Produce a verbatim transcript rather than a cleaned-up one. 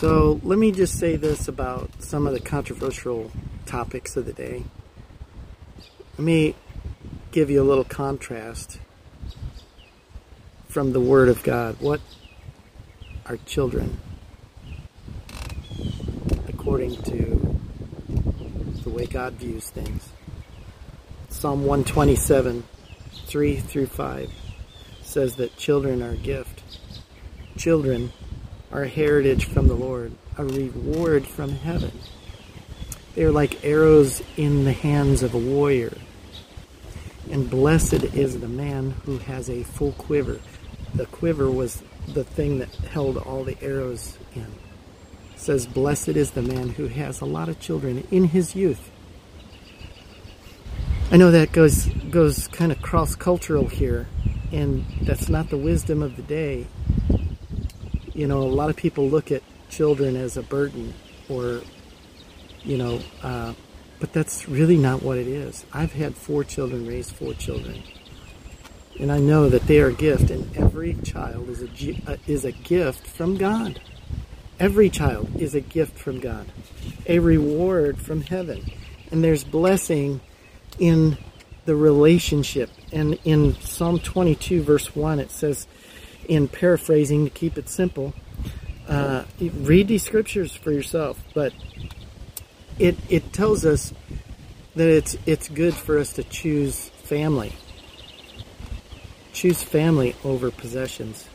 So let me just say this about some of the controversial topics of the day. Let me give you a little contrast from the Word of God. What are children according to the way God views things? Psalm one twenty-seven, three through five says that children are a gift. Children are a heritage from the Lord, a reward from heaven. They are like arrows in the hands of a warrior. And blessed is the man who has a full quiver. The quiver was the thing that held all the arrows in. It says, blessed is the man who has a lot of children in his youth. I know that goes goes kind of cross-cultural here, and that's not the wisdom of the day. You know, a lot of people look at children as a burden, or, you know, uh, but that's really not what it is. I've had four children, raised four children, and I know that they are a gift, and every child is a, uh, is a gift from God. Every child is a gift from God, a reward from heaven, and there's blessing in the relationship. And in Psalm twenty-two, verse one, it says, in paraphrasing to keep it simple, uh, read these scriptures for yourself, but it it tells us that it's it's good for us to choose family. Choose family over possessions.